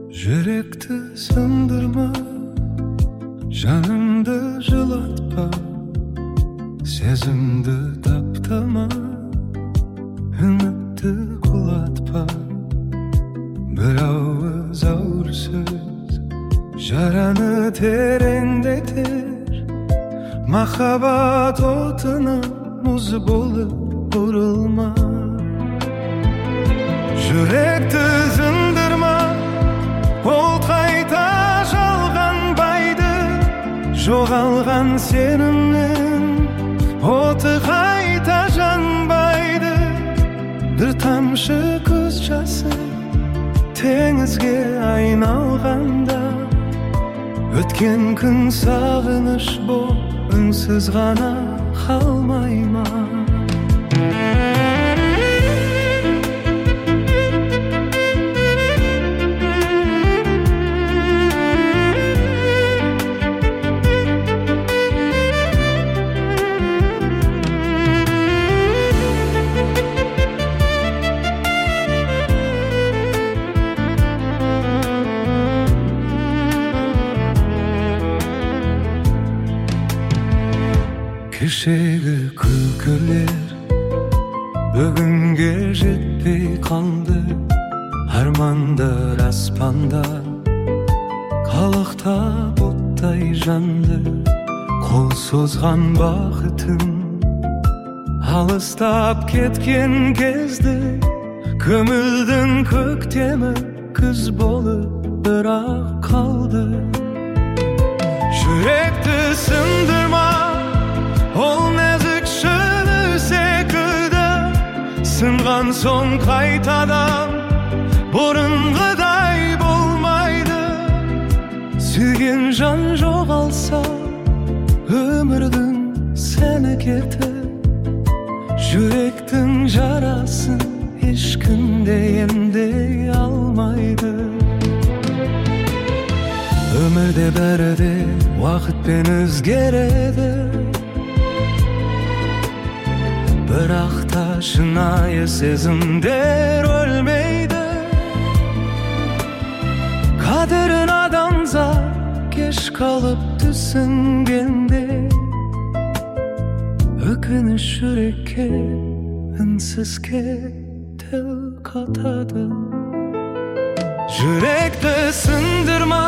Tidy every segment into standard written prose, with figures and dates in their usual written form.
Yürekti sındırma, canımdı жылатпа, сезімді таптама, үмітті құлатпа. Bir ауыз ауыр сөз жараны тереңдетер, махаббат отына мұз болып бұрылма. Жүректі сындырма, ол қайта жалғанбайды, жоғалған сенімнің оты қайта жанбайды. Bir тамшы көз жасы теңізге айналғанда, өткен күн сағыныш боп үнсіз ғана қалмай ма? Kişегі күлкілер бүгінге жетпей қалды, армандар аспанда қалықтап оттай жанды. Қол созған бақытым алыстап кеткен кезде, көңілдің көктемі күз болып бірақ қалды. Жүректі сындырма, ол нәзік шыны секілді, сынған соң қайтадан бұрынғыдай болмайды. Сүйген жан жоғалса, өмірдің сәні кетіп, жүректің жарасын ешкім де емдей алмайды. Өмірде бәрі де уақытпен өзгереді, бірақ та шынайы сезімдер өлмейді. Қадірін адамзат кеш қалып түсінгенде, өкініш жүрекке үнсізге тіл қатады. Жүректі сындырма,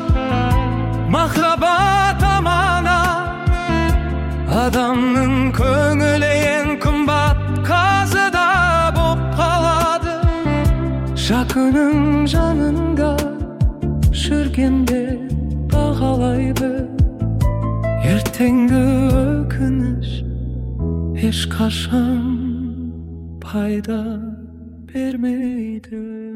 махаббат аманат, адамның көңілі ең қымбат қазыда боп қалады. Жақының жанында жүргенде бағалайды, ертеңгі өкініш ешқашан пайда бермейді.